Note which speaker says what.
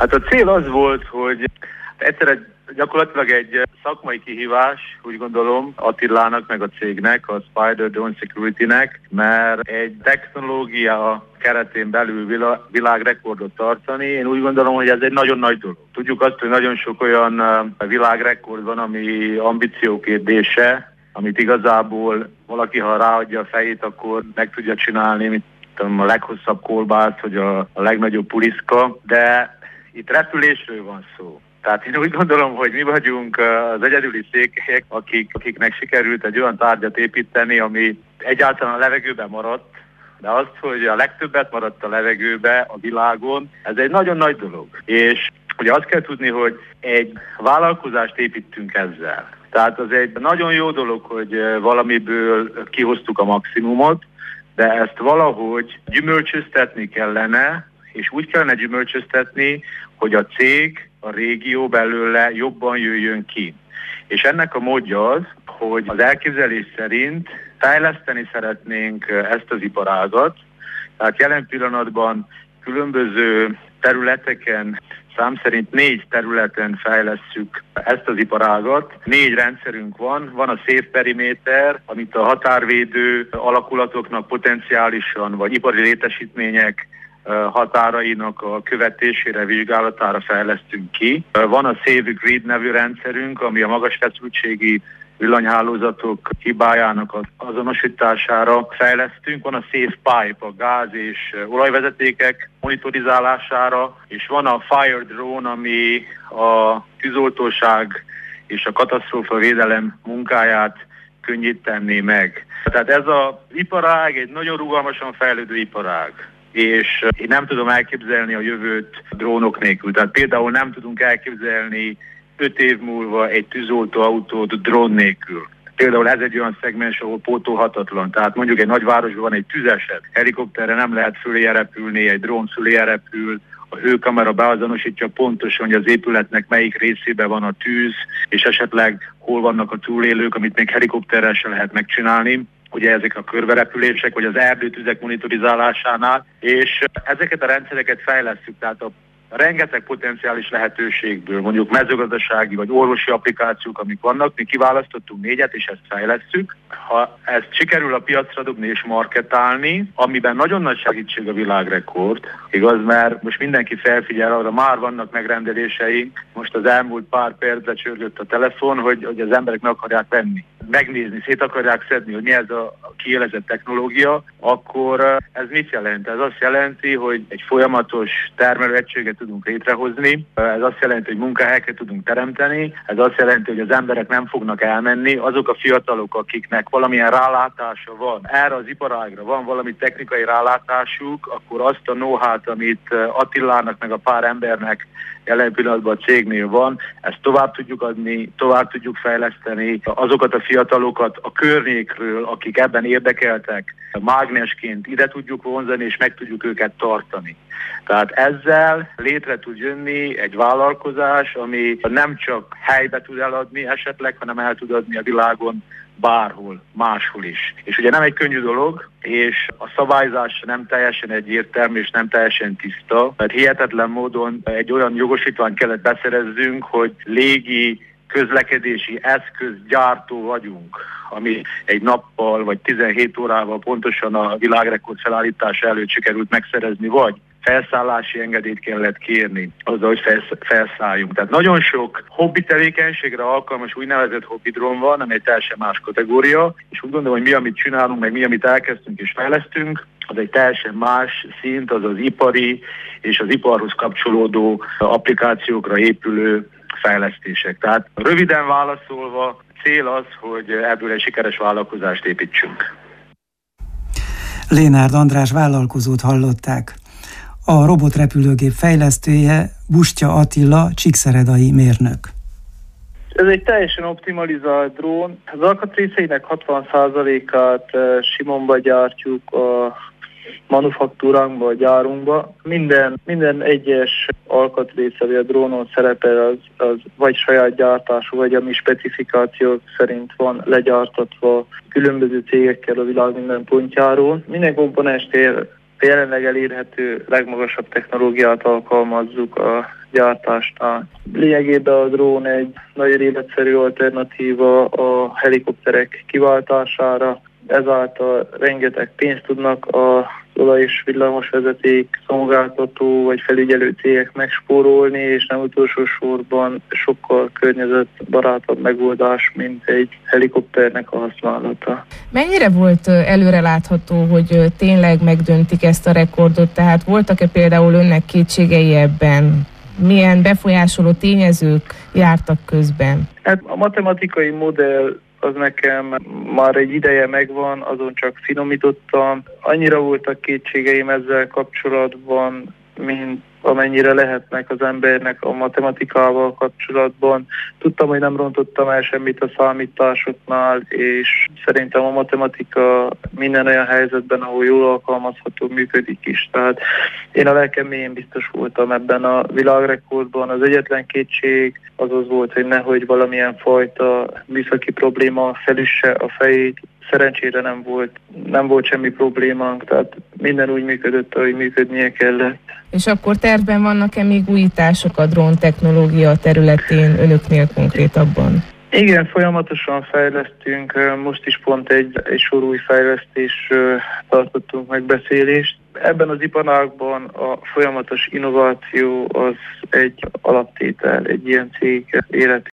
Speaker 1: Hát a cél az volt, hogy egyszerűen gyakorlatilag egy szakmai kihívás, úgy gondolom, Attilának meg a cégnek, a Spider Drone Security-nek, mert egy technológia keretén belül világrekordot tartani, én úgy gondolom, hogy ez egy nagyon nagy dolog. Tudjuk azt, hogy nagyon sok olyan világrekord van, ami ambíciókérdése, amit igazából valaki, ha ráadja a fejét, akkor meg tudja csinálni, mint a leghosszabb kolbászt, vagy a legnagyobb puliszka, de itt repülésről van szó. Tehát én úgy gondolom, hogy mi vagyunk az egyedüli székelyek, akiknek sikerült egy olyan tárgyat építeni, ami egyáltalán a levegőben maradt, de azt, hogy a legtöbbet maradt a levegőbe a világon, ez egy nagyon nagy dolog. És ugye azt kell tudni, hogy egy vállalkozást építünk ezzel. Tehát az egy nagyon jó dolog, hogy valamiből kihoztuk a maximumot, de ezt valahogy gyümölcsöztetni kellene, és úgy kellene gyümölcsöztetni, hogy a cég, a régió belőle jobban jöjjön ki. És ennek a módja az, hogy az elképzelés szerint fejleszteni szeretnénk ezt az iparágat. Tehát jelen pillanatban különböző területeken, szám szerint 4 területen fejlesszük ezt az iparágat. 4 rendszerünk van. Van a Safe Perimeter, amit a határvédő alakulatoknak potenciálisan, vagy ipari létesítmények határainak a követésére, vizsgálatára fejlesztünk ki. Van a Safe Grid nevű rendszerünk, ami a magas feszültségi villanyhálózatok hibájának az azonosítására fejlesztünk. Van a Safe Pipe, a gáz és olajvezetékek monitorizálására, és van a Fire Drone, ami a tűzoltóság és a katasztrófa védelem munkáját könnyíteni meg. Tehát ez az iparág egy nagyon rugalmasan fejlődő iparág, és én nem tudom elképzelni a jövőt drónok nélkül. Tehát például nem tudunk elképzelni 5 év múlva egy tűzoltóautót drón nélkül. Például ez egy olyan szegmens, ahol pótolhatatlan. Tehát mondjuk egy nagyvárosban van egy tüzeset, helikopterre nem lehet föléje repülni, egy drón föléje repül, a hőkamera beazonosítja pontosan, hogy az épületnek melyik részében van a tűz, és esetleg hol vannak a túlélők, amit még helikopterrel se lehet megcsinálni. Ugye ezek a körberepülések, vagy az erdőtüzek monitorizálásánál, és ezeket a rendszereket fejlesztjük, tehát a rengeteg potenciális lehetőségből, mondjuk mezőgazdasági vagy orvosi applikációk, amik vannak, mi kiválasztottunk 4-et, és ezt fejlesztjük. Ha ezt sikerül a piacra dobni és marketálni, amiben nagyon nagy segítség a világrekord, igaz, mert most mindenki felfigyel arra, már vannak megrendeléseink, most az elmúlt pár percben csörgött a telefon, hogy az emberek meg akarják venni, megnézni, szét akarják szedni, hogy mi ez a kiélezett technológia, akkor ez mit jelent? Ez azt jelenti, hogy egy folyamatos termelőegységet tudunk létrehozni, ez azt jelenti, hogy munkahelyeket tudunk teremteni, ez azt jelenti, hogy az emberek nem fognak elmenni, azok a fiatalok, akiknek valamilyen rálátása van, erre az iparágra van valami technikai rálátásuk, akkor azt a know-how-t, amit Attilának meg a pár embernek jelen pillanatban a cégnél van, ezt tovább tudjuk adni, tovább tudjuk fejleszteni azokat a fiatalokat a környékről, akik ebben érdekeltek, mágnesként ide tudjuk vonzani, és meg tudjuk őket tartani. Tehát ezzel létre tud jönni egy vállalkozás, ami nem csak helybe tud eladni esetleg, hanem el tud adni a világon bárhol, máshol is. És ugye nem egy könnyű dolog, és a szabályzás nem teljesen egyértelmű, és nem teljesen tiszta, mert hihetetlen módon egy olyan jogosítványt kellett beszerezzünk, hogy légi közlekedési eszközgyártó vagyunk, ami egy nappal vagy 17 órával pontosan a világrekord felállítása előtt sikerült megszerezni, vagy felszállási engedélyt kellett kérni azzal, hogy felszálljunk. Tehát nagyon sok hobbi tevékenységre alkalmas úgynevezett hobbidrón van, ami egy teljesen más kategória, és úgy gondolom, hogy mi, amit csinálunk, meg mi, amit elkezdtünk és fejlesztünk, az egy teljesen más szint, az az ipari és az iparhoz kapcsolódó applikációkra épülő fejlesztések. Tehát röviden válaszolva, cél az, hogy ebből egy sikeres vállalkozást építsünk.
Speaker 2: Lénárd András vállalkozót hallották. A robotrepülőgép fejlesztője Bustya Attila, csíkszeredai mérnök.
Speaker 3: Ez egy teljesen optimalizált drón. Az alkatrészeinek 60%-át Simonba gyártjuk, a manufaktúránkba, a gyárunkba. Minden egyes alkatrész, ami a drónon szerepel, az vagy saját gyártású, vagy a mi specifikációk szerint van legyártatva különböző cégekkel a világ minden pontjáról. Minden komponensnél jelenleg elérhető legmagasabb technológiát alkalmazzuk a gyártásnál. Lényegében a drón egy nagyon életszerű alternatíva a helikopterek kiváltására, ezáltal rengeteg pénzt tudnak az olaj- és villamosvezeték szolgáltató vagy felügyelő cégek megspórolni, és nem utolsó sorban sokkal környezetbarátabb megoldás, mint egy helikopternek a használata.
Speaker 4: Mennyire volt előrelátható, hogy tényleg megdöntik ezt a rekordot? Tehát voltak-e például önnek kétségei ebben? Milyen befolyásoló tényezők jártak közben?
Speaker 3: Hát a matematikai modell az nekem már egy ideje megvan, azon csak finomítottam. Annyira voltak kétségeim ezzel kapcsolatban, mint amennyire lehetnek az embernek a matematikával kapcsolatban. Tudtam, hogy nem rontottam el semmit a számításoknál, és szerintem a matematika minden olyan helyzetben, ahol jól alkalmazható, működik is. Tehát én a lelkem mélyén biztos voltam ebben a világrekordban. Az egyetlen kétség az volt, hogy nehogy valamilyen fajta műszaki probléma felüsse a fejét. Szerencsére nem volt semmi problémánk, tehát minden úgy működött, ahogy működnie kellett.
Speaker 4: És akkor tervben vannak-e még újítások a drón technológia területén önöknél konkrétabban?
Speaker 3: Igen, folyamatosan fejlesztünk, most is pont egy sor új fejlesztésről tartottunk megbeszélést. Ebben az iparágban a folyamatos innováció az egy alaptétel egy ilyen cég életében.